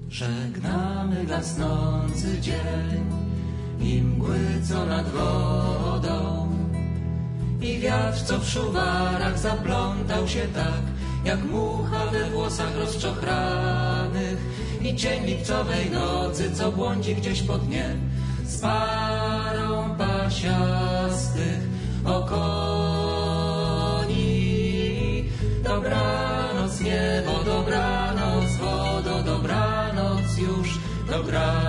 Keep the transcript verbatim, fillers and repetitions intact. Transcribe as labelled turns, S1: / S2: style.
S1: Żegnamy gasnący dzień i mgły, co nad wodą, i wiatr, co w szuwarach zaplątał się tak, jak mucha we włosach rozczochranych, i cień lipcowej nocy, co błądzi gdzieś pod dniem z parą pasiastych okoni. Dobranoc niebo, dobranoc wodo, dobranoc już, dobranoc.